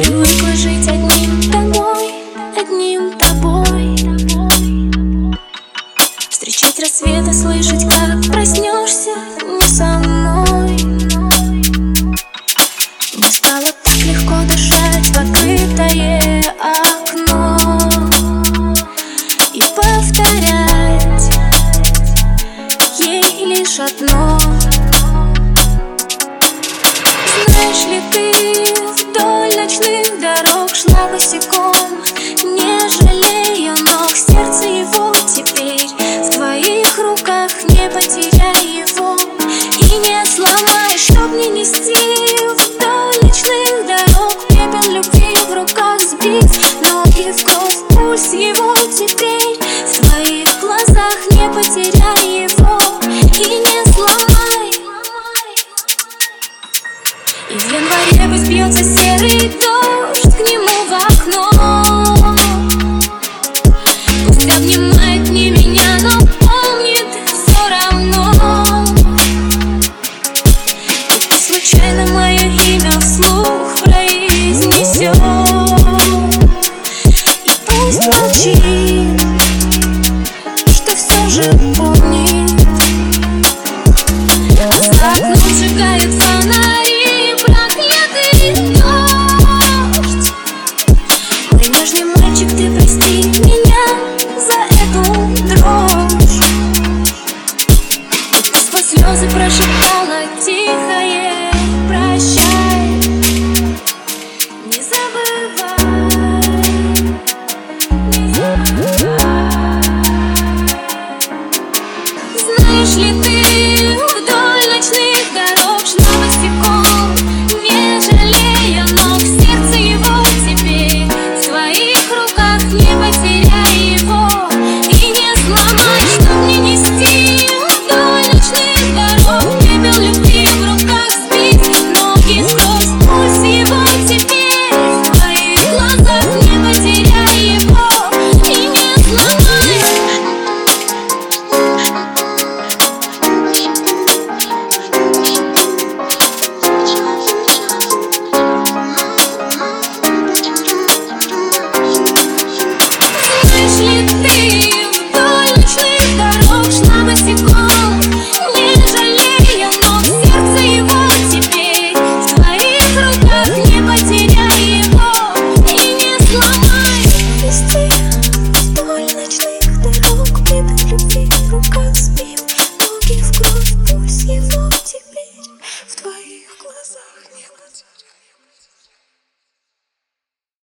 Привыкла жить одним тобой, одним тобой. Встречать рассветы, слышать, как проснешься не со мной. Мне стало так легко дышать в открытое окно и повторять ей лишь одно. Знаешь ли ты, вдоль ночных дорог шла босиком, не жалея ног, сердце его теперь в твоих руках, не потеряй его и не сломай, чтоб не нести вдоль ночных дорог пепел любви в руках сбить, ноги в кровь, пульс его теперь в твоих глазах, не потеряй его и не сломай. И в январе пусть бьется серый дождь к нему в окно, пусть обнимает не меня, но помнит все равно. И пусть случайно мое имя вслух произнесет, и пусть молчит, что все же помнит. За окном сжигают фонари, проклятый дождь. Мой нежный мальчик, ты прости меня за эту дрожь. И ты сквозь слезы прошептала тихое прощай, не забывай, не забывай. Знаешь ли ты, вдоль ночных дорог шла босиком, не жалея ног, сердце его теперь в твоих руках, не потеряй его и не сломай, чтоб не нести вдоль ночных дорог пепел любви в руках сбить, ноги сквозь, пульс его теперь в твоих глазах, не потеряй его и не сломай. Знаешь ли ты, вдоль ночных дорог шла босиком, не жалея ног, сердце его теперь в твоих руках, не потеряй его и не сломай. Вести вдоль ночных дорог пепел любви.